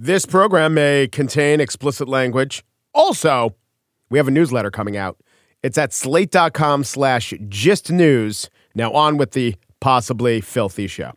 This program may contain explicit language. Also, we have a newsletter coming out. It's at slate.com/gistnews. Now on with the possibly filthy show.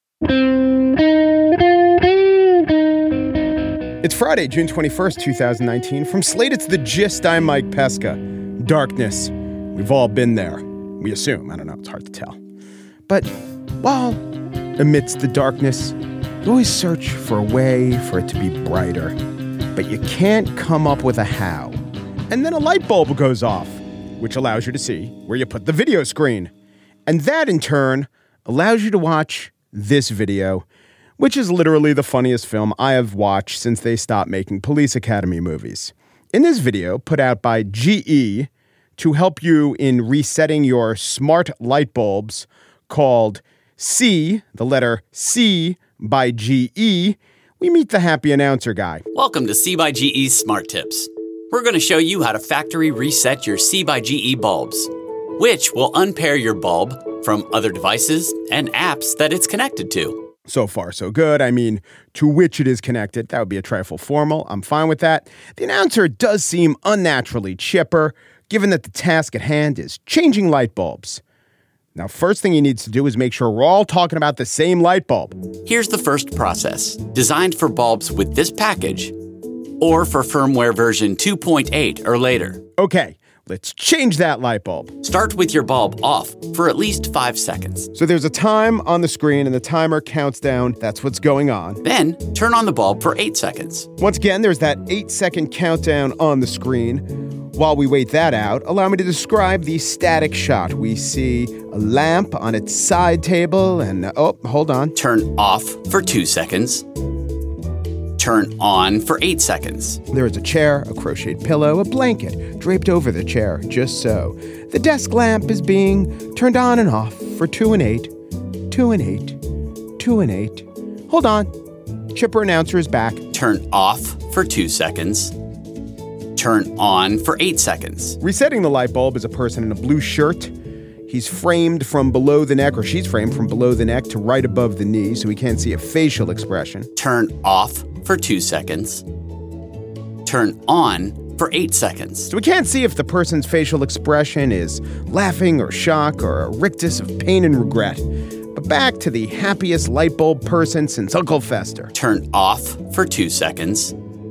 It's Friday, June 21st, 2019. From Slate, it's The Gist. I'm Mike Pesca. Darkness. We've all been there. We assume. I don't know. It's hard to tell. But while amidst the darkness, you always search for a way for it to be brighter. But you can't come up with a how. And then a light bulb goes off, which allows you to see where you put the video screen. And that, in turn, allows you to watch this video, which is literally the funniest film I have watched since they stopped making Police Academy movies. In this video, put out by GE to help you in resetting your smart light bulbs, called C, the letter C by GE, we meet the happy announcer guy. Welcome to C by GE's Smart Tips. We're going to show you how to factory reset your C by GE bulbs, which will unpair your bulb from other devices and apps that it's connected to. So far, so good. I mean, to which it is connected. That would be a trifle formal. I'm fine with that. The announcer does seem unnaturally chipper, given that the task at hand is changing light bulbs. Now, first thing he needs to do is make sure we're all talking about the same light bulb. Here's the first process, designed for bulbs with this package or for firmware version 2.8 or later. Okay, let's change that light bulb. Start with your bulb off for at least 5 seconds. So there's a time on the screen and the timer counts down. That's what's going on. Then turn on the bulb for 8 seconds. Once again, there's that 8-second countdown on the screen. While we wait that out, allow me to describe the static shot. We see a lamp on its side table and, hold on. Turn off for 2 seconds. Turn on for 8 seconds. There is a chair, a crocheted pillow, a blanket draped over the chair, just so. The desk lamp is being turned on and off for 2 and 8, 2 and 8, 2 and 8. Hold on. Chipper announcer is back. Turn off for 2 seconds. Turn on for 8 seconds. Resetting the light bulb is a person in a blue shirt. He's framed from below the neck, or she's framed from below the neck to right above the knee, so we can't see a facial expression. Turn off for 2 seconds. Turn on for 8 seconds. So we can't see if the person's facial expression is laughing or shock or a rictus of pain and regret. But back to the happiest light bulb person since Uncle Fester. Turn off for 2 seconds.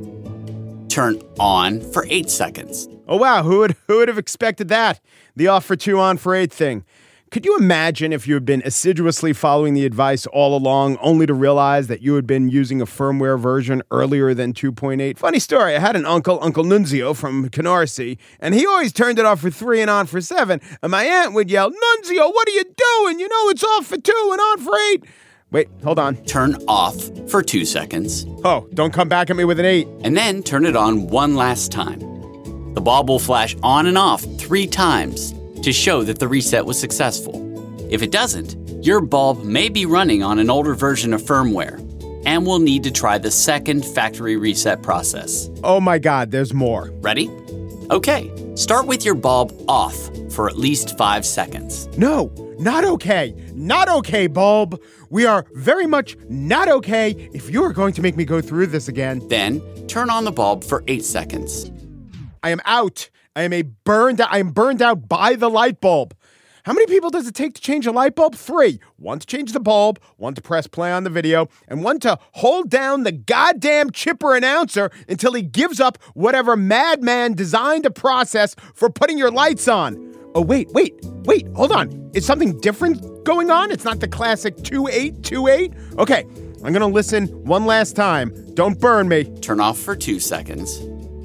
Turn on for 8 seconds. Oh, wow. Who would have expected that? The off for 2, on for 8 thing. Could you imagine if you had been assiduously following the advice all along, only to realize that you had been using a firmware version earlier than 2.8? Funny story. I had an Uncle Nunzio from Canarsie, and he always turned it off for 3 and on for 7. And my aunt would yell, "Nunzio, what are you doing? You know it's off for 2 and on for 8. Wait, hold on. Turn off for 2 seconds. Oh, don't come back at me with an 8. And then turn it on one last time. The bulb will flash on and off 3 times to show that the reset was successful. If it doesn't, your bulb may be running on an older version of firmware and will need to try the second factory reset process. Oh my God, there's more. Ready? Okay, start with your bulb off for at least 5 seconds. No, not okay. Not okay, bulb. We are very much not okay if you are going to make me go through this again. Then turn on the bulb for 8 seconds. I am out. I am burned out by the light bulb. How many people does it take to change a light bulb? 3. One to change the bulb, one to press play on the video, and one to hold down the goddamn chipper announcer until he gives up whatever madman designed a process for putting your lights on. Oh, wait, hold on. Is something different going on? It's not the classic 2-8-2-8? Okay, I'm going to listen one last time. Don't burn me. Turn off for 2 seconds.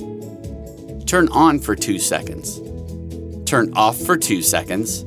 Turn on for 2 seconds. Turn off for 2 seconds.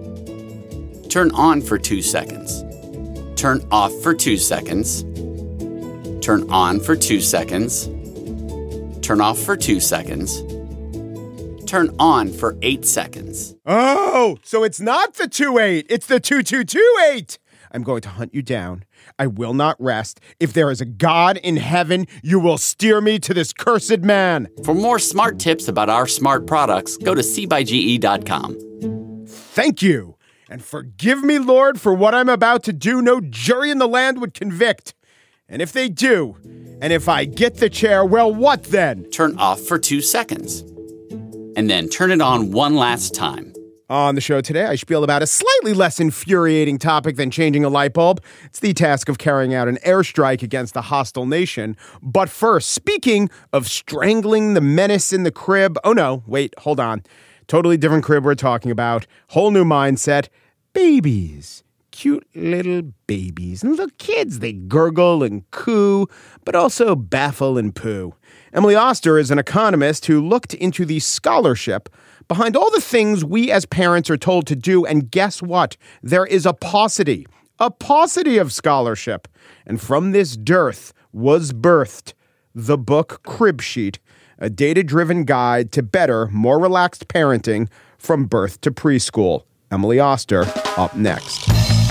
Turn on for 2 seconds. Turn off for 2 seconds. Turn on for 2 seconds. Turn off for 2 seconds. Turn on for 8 seconds. Oh, so it's not the 2-8, it's the 2-2-2-8. I'm going to hunt you down. I will not rest. If there is a God in heaven, you will steer me to this cursed man. For more smart tips about our smart products, go to cbyge.com. Thank you. And forgive me, Lord, for what I'm about to do. No jury in the land would convict. And if they do, and if I get the chair, well, what then? Turn off for 2 seconds. And then turn it on one last time. On the show today, I spiel about a slightly less infuriating topic than changing a light bulb. It's the task of carrying out an airstrike against a hostile nation. But first, speaking of strangling the menace in the crib, oh no, wait, hold on. Totally different crib we're talking about. Whole new mindset. Babies. Cute little babies. And little kids, they gurgle and coo, but also baffle and poo. Emily Oster is an economist who looked into the scholarship behind all the things we as parents are told to do. And guess what? There is a paucity of scholarship. And from this dearth was birthed the book Crib Sheet, a data-driven guide to better, more relaxed parenting from birth to preschool. Emily Oster up next.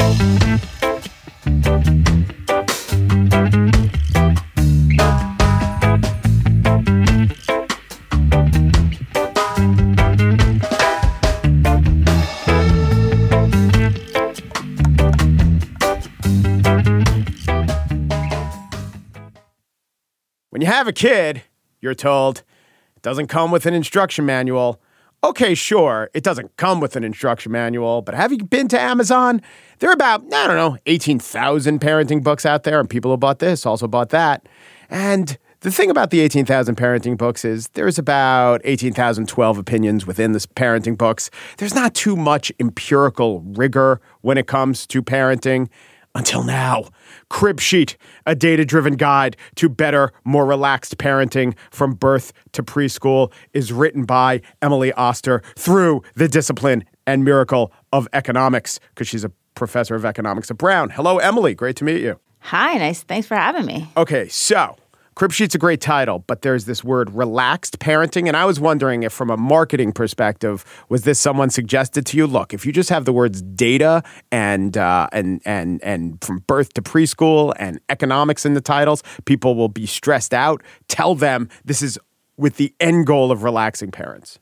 When you have a kid, you're told it doesn't come with an instruction manual. Okay, sure, it doesn't come with an instruction manual, but have you been to Amazon? There are about, 18,000 parenting books out there, and people who bought this also bought that. And the thing about the 18,000 parenting books is there's about 18,012 opinions within the parenting books. There's not too much empirical rigor when it comes to parenting. Until now, Crib Sheet, a data-driven guide to better, more relaxed parenting from birth to preschool, is written by Emily Oster through the discipline and miracle of economics, because she's a professor of economics at Brown. Hello, Emily. Great to meet you. Hi, nice. Thanks for having me. Okay, so Crib Sheet's a great title, but there's this word relaxed parenting, and I was wondering if from a marketing perspective, was this someone suggested to you? Look, if you just have the words data and from birth to preschool and economics in the titles, people will be stressed out. Tell them this is with the end goal of relaxing parents.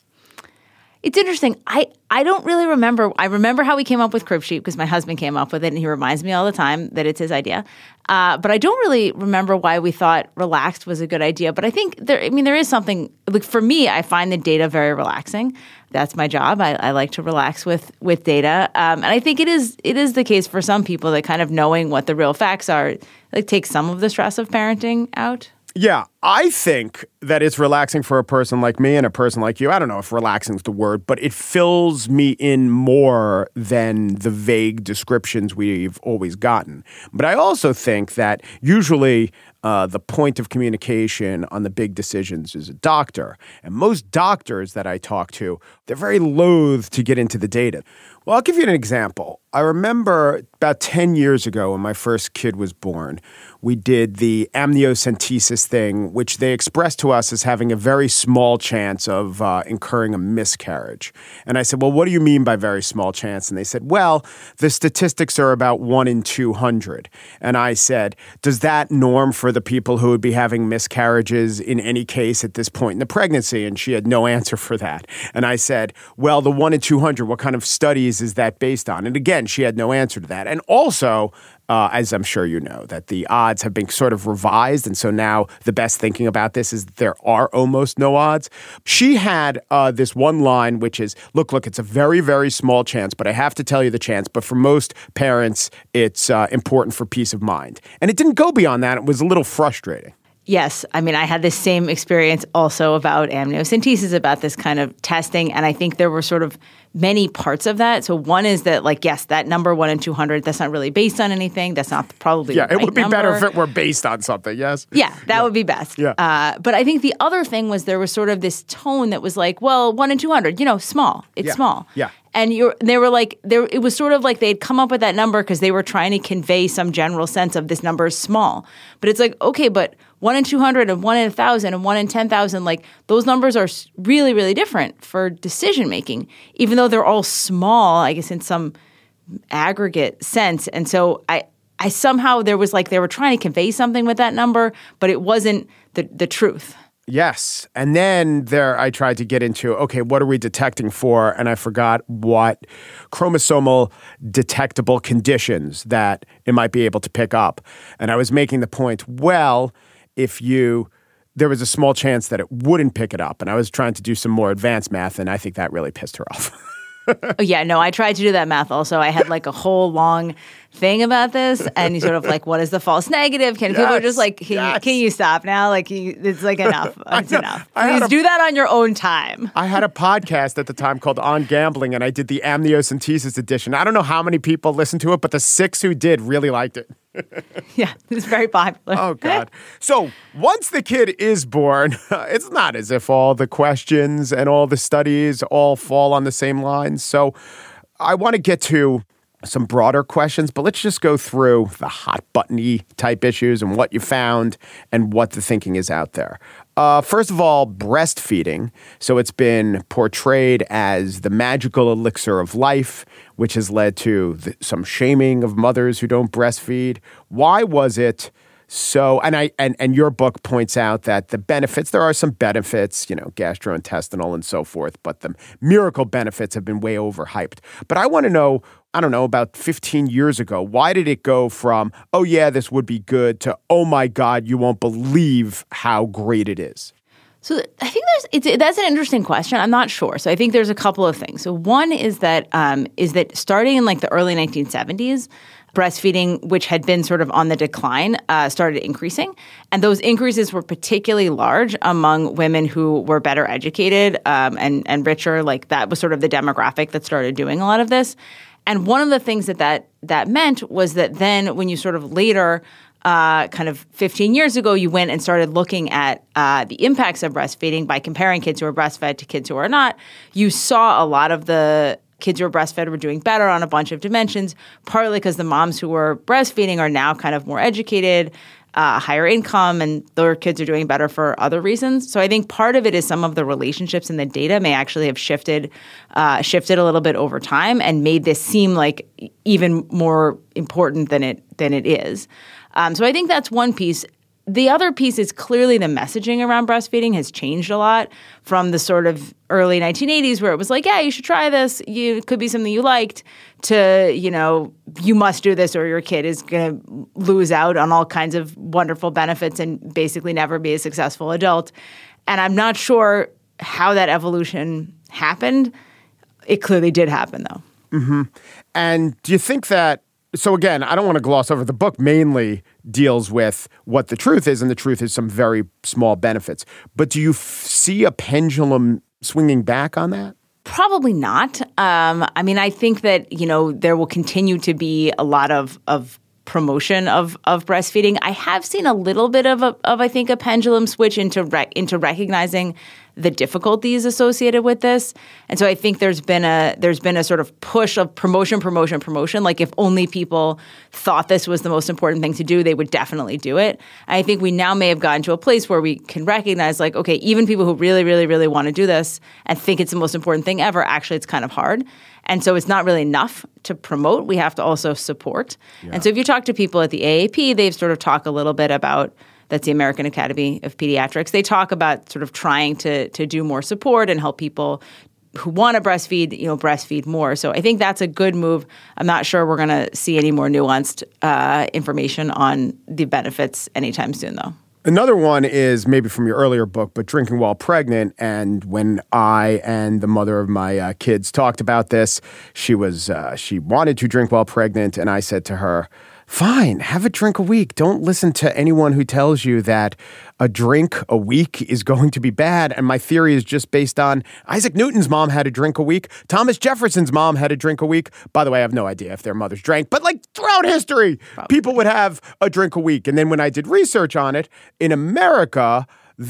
It's interesting. I don't really remember. I remember how we came up with Crib Sheet because my husband came up with it, and he reminds me all the time that it's his idea. But I don't really remember why we thought relaxed was a good idea. But I think there is something, like for me, I find the data very relaxing. That's my job. I like to relax with data. And I think it is the case for some people that kind of knowing what the real facts are, like takes some of the stress of parenting out. Yeah, I think that it's relaxing for a person like me and a person like you. I don't know if relaxing is the word, but it fills me in more than the vague descriptions we've always gotten. But I also think that usually the point of communication on the big decisions is a doctor. And most doctors that I talk to, they're very loath to get into the data. Well, I'll give you an example. I remember about 10 years ago when my first kid was born, we did the amniocentesis thing, which they expressed to us as having a very small chance of incurring a miscarriage. And I said, well, what do you mean by very small chance? And they said, well, the statistics are about 1 in 200. And I said, does that norm for the people who would be having miscarriages in any case at this point in the pregnancy? And she had no answer for that. And I said, well, the 1 in 200, what kind of studies is that based on? And again, she had no answer to that. And also, as I'm sure you know, that the odds have been sort of revised. And so now the best thinking about this is that there are almost no odds. She had this one line, which is, look, it's a very, very small chance, but I have to tell you the chance. But for most parents, it's important for peace of mind. And it didn't go beyond that. It was a little frustrating. Yes. I mean, I had the same experience also about amniocentesis, about this kind of testing. And I think there were sort of many parts of that. So one is that, like, yes, that number 1 in 200, that's not really based on anything. That's not probably the right it would be number. better if it were based on something, yes? Yeah, that would be best. Yeah. But I think the other thing was there was sort of this tone that was like, well, 1 in 200, small. It's small. Yeah. And they were like, it was sort of like they'd come up with that number because they were trying to convey some general sense of this number is small. But it's like, okay, but 1 in 200 and 1 in 1,000 and 1 in 10,000, like those numbers are really, really different for decision making, even though they're all small, I guess, in some aggregate sense. And so I somehow there was like they were trying to convey something with that number, but it wasn't the truth. Yes. And then I tried to get into, okay, what are we detecting for? And I forgot what chromosomal detectable conditions that it might be able to pick up. And I was making the point, well, there was a small chance that it wouldn't pick it up. And I was trying to do some more advanced math, and I think that really pissed her off. Oh, yeah, no, I tried to do that math also. I had like a whole long thing about this, and you sort of like, what is the false negative? People are just like, can you stop now? Like, it's like enough. It's enough. Please do that on your own time. I had a podcast at the time called On Gambling, and I did the amniocentesis edition. I don't know how many people listened to it, but the 6 who did really liked it. Yeah, it's very popular. Oh, God. So once the kid is born, it's not as if all the questions and all the studies all fall on the same lines. So I want to get to some broader questions, but let's just go through the hot buttony type issues and what you found and what the thinking is out there. First of all, breastfeeding. So it's been portrayed as the magical elixir of life, which has led to some shaming of mothers who don't breastfeed. Why was it so? And your book points out that the benefits, there are some benefits, gastrointestinal and so forth, but the miracle benefits have been way overhyped. But I want to know, I don't know, about 15 years ago, why did it go from, oh yeah, this would be good, to, oh my God, you won't believe how great it is? So I think that's an interesting question. I'm not sure. So I think there's a couple of things. So one is that starting in like the early 1970s, breastfeeding, which had been sort of on the decline, started increasing. And those increases were particularly large among women who were better educated and richer. Like that was sort of the demographic that started doing a lot of this. And one of the things that meant was that then when you sort of later, kind of 15 years ago, you went and started looking at the impacts of breastfeeding by comparing kids who are breastfed to kids who are not, you saw a lot of the kids who were breastfed were doing better on a bunch of dimensions, partly because the moms who were breastfeeding are now kind of more educated, higher income, and their kids are doing better for other reasons. So I think part of it is some of the relationships in the data may actually have shifted a little bit over time and made this seem like even more important than it is. So I think that's one piece. The other piece is clearly the messaging around breastfeeding has changed a lot from the sort of early 1980s where it was like, yeah, you should try this. It could be something you liked, to, you must do this or your kid is going to lose out on all kinds of wonderful benefits and basically never be a successful adult. And I'm not sure how that evolution happened. It clearly did happen, though. Mm-hmm. And do you think that, so again, I don't want to gloss over, the book mainly deals with what the truth is, and the truth is some very small benefits. But do you see a pendulum swinging back on that? Probably not. I think that, there will continue to be a lot of promotion of breastfeeding. I have seen a little bit of I think a pendulum switch into recognizing the difficulties associated with this. And so I think there's been a sort of push of promotion. Like if only people thought this was the most important thing to do, they would definitely do it. And I think we now may have gotten to a place where we can recognize like, okay, even people who really, really, really want to do this and think it's the most important thing ever, actually it's kind of hard. And so it's not really enough to promote. We have to also support. Yeah. And so if you talk to people at the AAP, they've sort of talked a little bit about, that's the American Academy of Pediatrics. They talk about sort of trying to do more support and help people who want to breastfeed, breastfeed more. So I think that's a good move. I'm not sure we're going to see any more nuanced information on the benefits anytime soon, though. Another one is maybe from your earlier book, but drinking while pregnant. And when I and the mother of my kids talked about this, she wanted to drink while pregnant. And I said to her, fine, have a drink a week. Don't listen to anyone who tells you that a drink a week is going to be bad. And my theory is just based on Isaac Newton's mom had a drink a week. Thomas Jefferson's mom had a drink a week. By the way, I have no idea if their mothers drank, but like throughout history, people would have a drink a week. And then when I did research on it, in America,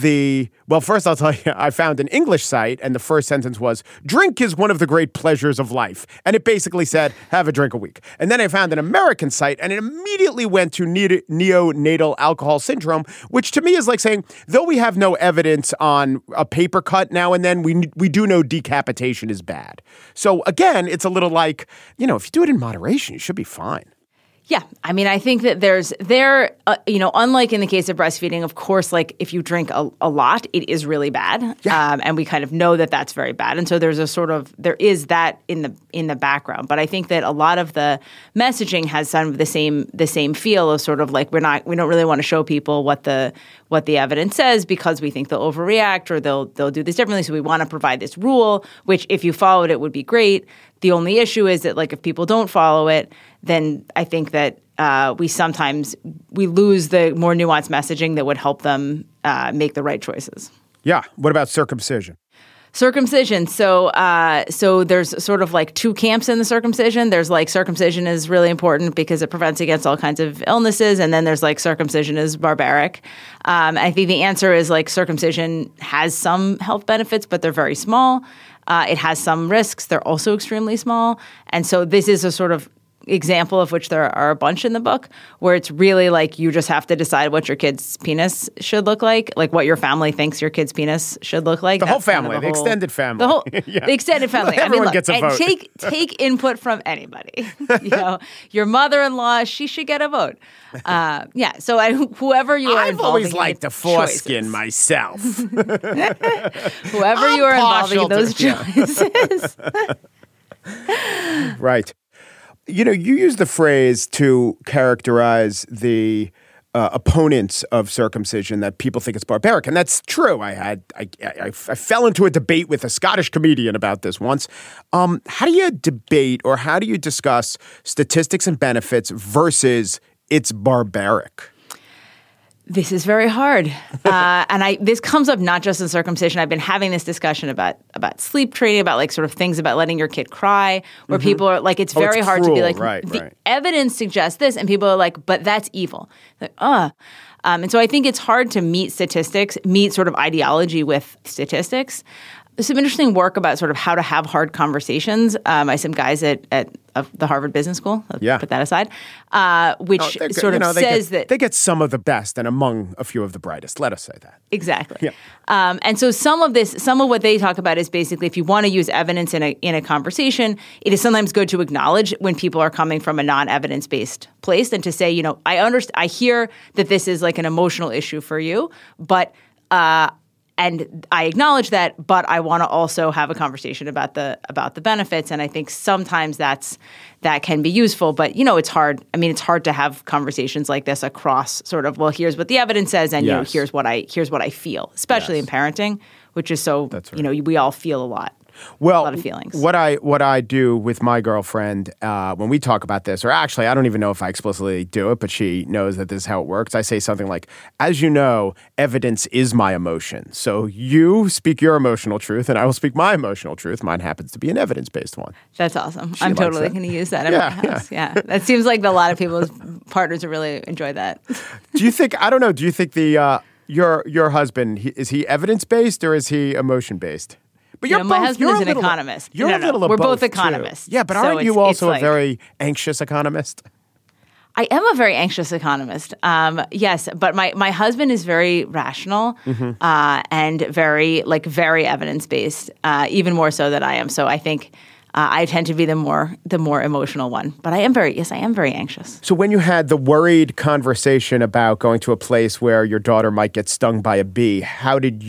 first I'll tell you, I found an English site, and the first sentence was, drink is one of the great pleasures of life. And it basically said, have a drink a week. And then I found an American site, and it immediately went to neonatal alcohol syndrome, which to me is like saying, though we have no evidence on a paper cut now and then, we do know decapitation is bad. So again, it's a little like, if you do it in moderation, you should be fine. Yeah. I mean, I think that unlike in the case of breastfeeding, of course, like if you drink a lot, it is really bad. Yeah. And we kind of know that that's very bad. And so there is that in the background. But I think that a lot of the messaging has some of the same feel of sort of like we don't really want to show people what the evidence says because we think they'll overreact or they'll do this differently. So we want to provide this rule, which if you followed it would be great. The only issue is that like if people don't follow it, then I think that we lose the more nuanced messaging that would help them make the right choices. Yeah. What about circumcision? Circumcision. So there's sort of like two camps in the circumcision. There's like circumcision is really important because it prevents against all kinds of illnesses. And then there's like circumcision is barbaric. I think the answer is like circumcision has some health benefits, but they're very small. It has some risks. They're also extremely small. And so this is a sort of example of which there are a bunch in the book where it's really like you just have to decide what your kid's penis should look like what your family thinks your kid's penis should look like. The whole family, the extended family. The extended family. Everyone gets a vote. Take input from anybody. Your mother-in-law, she should get a vote. So whoever you are I've involving always liked the foreskin myself. Whoever you are involving in those choices. Right. You use the phrase to characterize the opponents of circumcision that people think it's barbaric, and that's true. I fell into a debate with a Scottish comedian about this once. How do you debate or how do you discuss statistics and benefits versus it's barbaric? This is very hard. And this comes up not just in circumcision. I've been having this discussion about sleep training, about like sort of things about letting your kid cry, where people are like, it's very hard to be like, the evidence suggests this. And people are like, but that's evil. Like, and so I think it's hard to meet sort of ideology with statistics. There's some interesting work about sort of how to have hard conversations by some guys at the Harvard Business School. Let's put that aside, which says that they get some of the best and among a few of the brightest. Let us say that. Exactly. Yeah. And so some of what they talk about is basically if you want to use evidence in a conversation, it is sometimes good to acknowledge when people are coming from a non-evidence-based place and to say, I hear that this is like an emotional issue for you, but and I acknowledge that, but I want to also have a conversation about the benefits. And I think sometimes that can be useful. But it's hard. I mean, it's hard to have conversations like this across sort of, well, here's what the evidence says, and here's what I feel, especially in parenting, which is so we all feel a lot. Well, a lot of feelings. What I do with my girlfriend when we talk about this, or actually, I don't even know if I explicitly do it, but she knows that this is how it works. I say something like, as you know, evidence is my emotion. So you speak your emotional truth, and I will speak my emotional truth. Mine happens to be an evidence-based one. That's awesome. I'm totally going to use that in my house. Yeah. That seems like a lot of people's partners would really enjoy that. Do you think the your husband, is he evidence-based or is he emotion-based? But my husband is an economist. You're a little of We're both both economists. Too. Yeah, but aren't you also a very anxious economist? I am a very anxious economist. Yes, but my husband is very rational and very evidence-based, even more so than I am. So I think I tend to be the more emotional one. But I am very anxious. So when you had the worried conversation about going to a place where your daughter might get stung by a bee, how did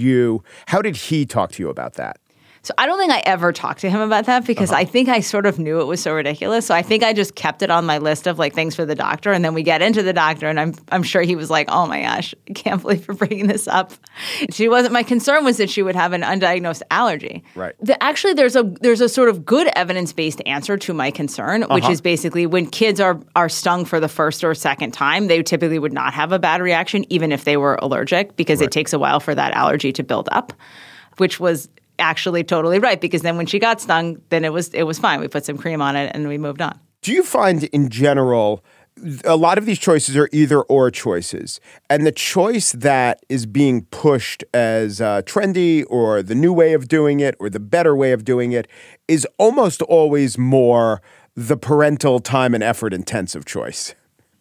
he talk to you about that? So I don't think I ever talked to him about that because I think I sort of knew it was so ridiculous. So I think I just kept it on my list of like things for the doctor. And then we get into the doctor and I'm sure he was like, oh my gosh, I can't believe you're bringing this up. My concern was that she would have an undiagnosed allergy. Right. Actually, there's a sort of good evidence-based answer to my concern, which is basically when kids are stung for the first or second time, they typically would not have a bad reaction, even if they were allergic, because it takes a while for that allergy to build up, which was actually totally right, because then when she got stung, then it was fine. We put some cream on it and we moved on. Do you find in general a lot of these choices are either or choices, and the choice that is being pushed as trendy or the new way of doing it or the better way of doing it is almost always more the parental time and effort intensive choice?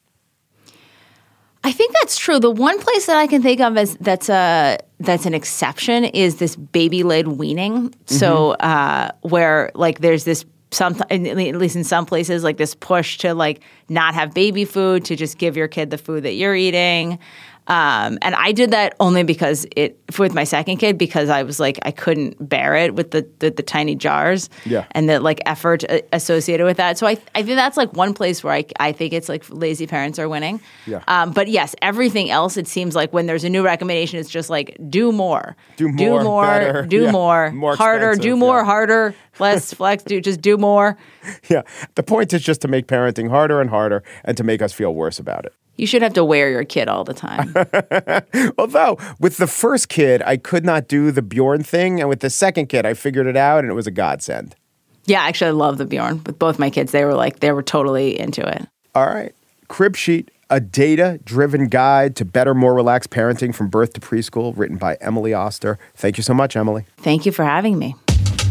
I think that's true. The one place that I can think of as that's an exception is this baby-led weaning. So where like there's this at least in some places, like this push to like not have baby food, to just give your kid the food that you're eating. And I did that only because with my second kid, because I was like, I couldn't bear it with the tiny jars and the like effort associated with that. So I think that's like one place where I think it's like lazy parents are winning. Yeah. But yes, everything else, it seems like when there's a new recommendation, it's just like do more, better. do more harder, do more, harder, less flex, just do more. Yeah. The point is just to make parenting harder and harder and to make us feel worse about it. You should have to wear your kid all the time. Although, with the first kid, I could not do the Bjorn thing. And with the second kid, I figured it out, and it was a godsend. Yeah, actually, I love the Bjorn. With both my kids, they were totally into it. All right. Crib Sheet, a data-driven guide to better, more relaxed parenting from birth to preschool, written by Emily Oster. Thank you so much, Emily. Thank you for having me.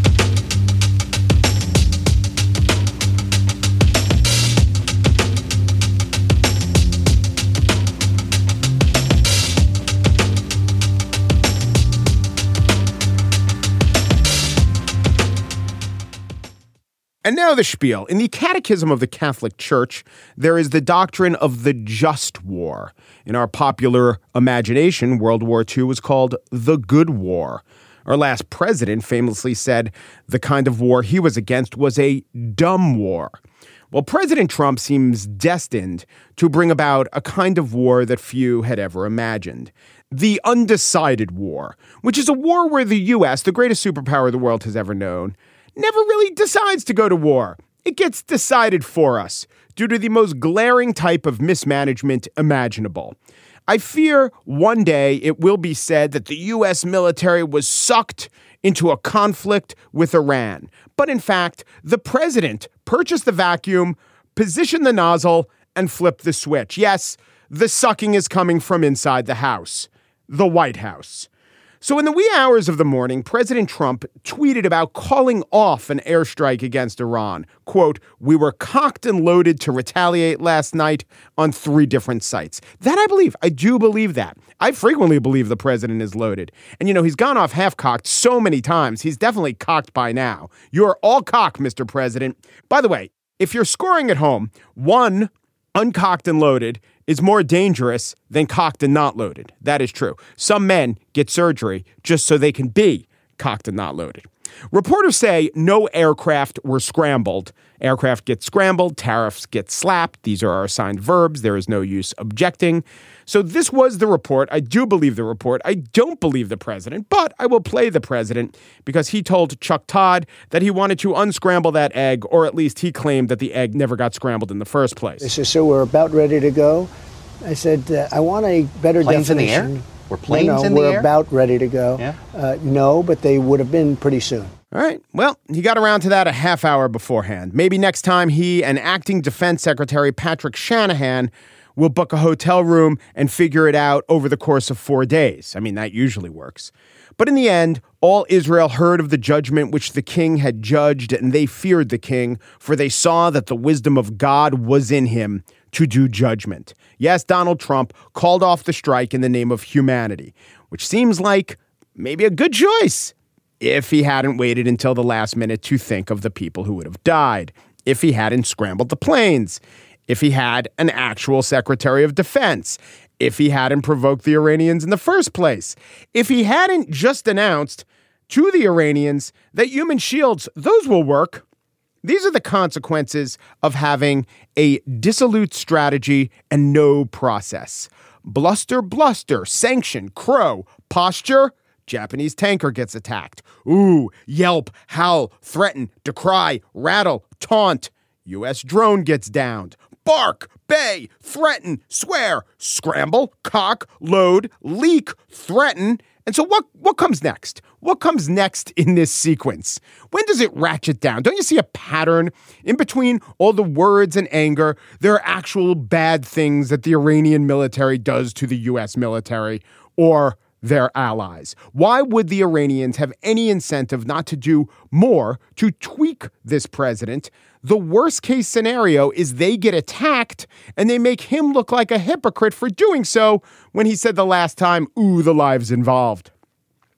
And now the spiel. In the Catechism of the Catholic Church, there is the doctrine of the just war. In our popular imagination, World War II was called the Good War. Our last president famously said the kind of war he was against was a dumb war. Well, President Trump seems destined to bring about a kind of war that few had ever imagined. The undecided war, which is a war where the U.S., the greatest superpower the world has ever known, never really decides to go to war. It gets decided for us due to the most glaring type of mismanagement imaginable. I fear one day it will be said that the U.S. military was sucked into a conflict with Iran. But in fact, the president purchased the vacuum, positioned the nozzle, and flipped the switch. Yes, the sucking is coming from inside the house, the White House. So in the wee hours of the morning, President Trump tweeted about calling off an airstrike against Iran. Quote, "We were cocked and loaded to retaliate last night on 3 different sites." That I believe. I do believe that. I frequently believe the president is loaded. And, he's gone off half-cocked so many times. He's definitely cocked by now. You're all cock, Mr. President. By the way, if you're scoring at home, one, uncocked and loaded is more dangerous than cocked and not loaded. That is true. Some men get surgery just so they can be cocked and not loaded. Reporters say no aircraft were scrambled. Aircraft get scrambled, tariffs get slapped. These are our assigned verbs. There is no use objecting. So this was the report. I do believe the report. I don't believe the president, but I will play the president because he told Chuck Todd that he wanted to unscramble that egg, or at least he claimed that the egg never got scrambled in the first place. They said, "So we're about ready to go." I said, "I want a better planes definition." In the air? Were planes in the we're air? about ready to go. Yeah. No, but they would have been pretty soon. All right. Well, he got around to that a half hour beforehand. Maybe next time he and Acting Defense Secretary Patrick Shanahan will book a hotel room and figure it out over the course of 4 days. I mean, that usually works. But in the end, all Israel heard of the judgment which the king had judged, and they feared the king, for they saw that the wisdom of God was in him to do judgment. Yes, Donald Trump called off the strike in the name of humanity, which seems like maybe a good choice if he hadn't waited until the last minute to think of the people who would have died, if he hadn't scrambled the planes, if he had an actual Secretary of Defense, if he hadn't provoked the Iranians in the first place, if he hadn't just announced to the Iranians that human shields, those will work. These are the consequences of having a dissolute strategy and no process. Bluster, bluster, sanction, crow, posture, Japanese tanker gets attacked. Ooh, yelp, howl, threaten, decry, rattle, taunt. U.S. drone gets downed. Bark, bay, threaten, swear, scramble, cock, load, leak, threaten. And so what comes next? What comes next in this sequence? When does it ratchet down? Don't you see a pattern? In between all the words and anger, there are actual bad things that the Iranian military does to the U.S. military or their allies. Why would the Iranians have any incentive not to do more to tweak this president? The worst case scenario is they get attacked and they make him look like a hypocrite for doing so when he said the last time, ooh, the lives involved.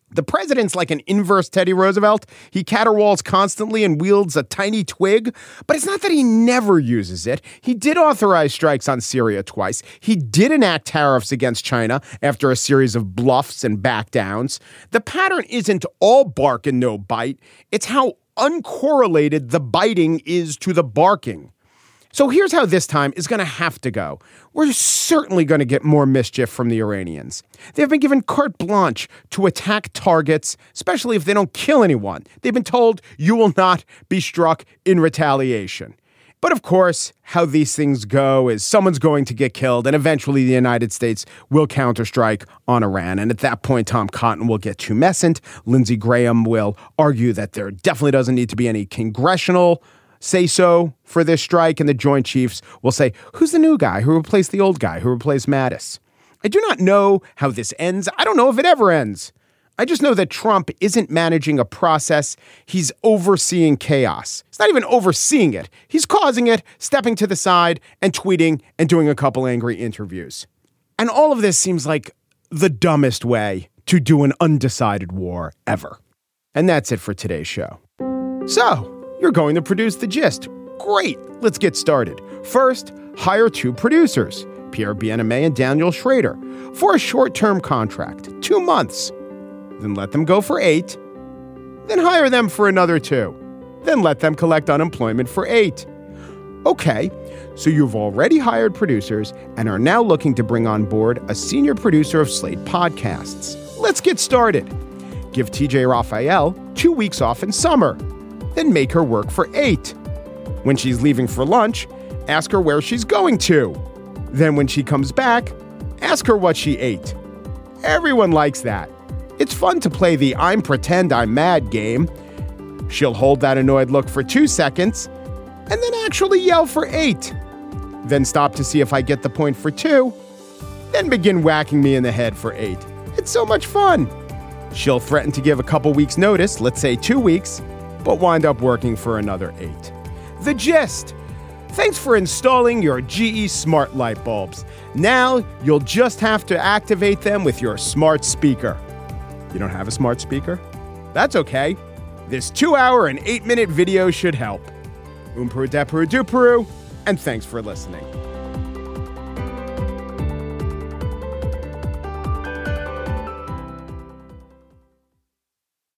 The president's like an inverse Teddy Roosevelt. He caterwauls constantly and wields a tiny twig. But it's not that he never uses it. He did authorize strikes on Syria twice. He did enact tariffs against China after a series of bluffs and backdowns. The pattern isn't all bark and no bite. It's how uncorrelated the biting is to the barking. So here's how this time is going to have to go. We're certainly going to get more mischief from the Iranians. They've been given carte blanche to attack targets, especially if they don't kill anyone. They've been told you will not be struck in retaliation. But of course, how these things go is someone's going to get killed, and eventually the United States will counterstrike on Iran. And at that point, Tom Cotton will get tumescent. Lindsey Graham will argue that there definitely doesn't need to be any congressional say-so for this strike, and the Joint Chiefs will say, who's the new guy who replaced the old guy who replaced Mattis? I do not know how this ends. I don't know if it ever ends. I just know that Trump isn't managing a process. He's overseeing chaos. He's not even overseeing it. He's causing it, stepping to the side and tweeting and doing a couple angry interviews. And all of this seems like the dumbest way to do an undecided war ever. And that's it for today's show. So, you're going to produce The Gist. Great. Let's get started. First, hire 2 producers, Pierre Bienaimé and Daniel Schrader, for a short-term contract, 2 months. Then let them go for 8. Then hire them for another 2. Then let them collect unemployment for 8. Okay, so you've already hired producers and are now looking to bring on board a senior producer of Slate Podcasts. Let's get started. Give TJ Raphael 2 weeks off in summer. Then make her work for 8. When she's leaving for lunch, ask her where she's going to. Then when she comes back, ask her what she ate. Everyone likes that. It's fun to play the I'm pretend I'm mad game. She'll hold that annoyed look for 2 seconds and then actually yell for 8. Then stop to see if I get the point for 2. Then begin whacking me in the head for 8. It's so much fun. She'll threaten to give a couple weeks notice, let's say 2 weeks, but wind up working for another 8. The Gist. Thanks for installing your GE smart light bulbs. Now you'll just have to activate them with your smart speaker. You don't have a smart speaker? That's okay. This 2-hour and 8-minute video should help. Peru, and thanks for listening.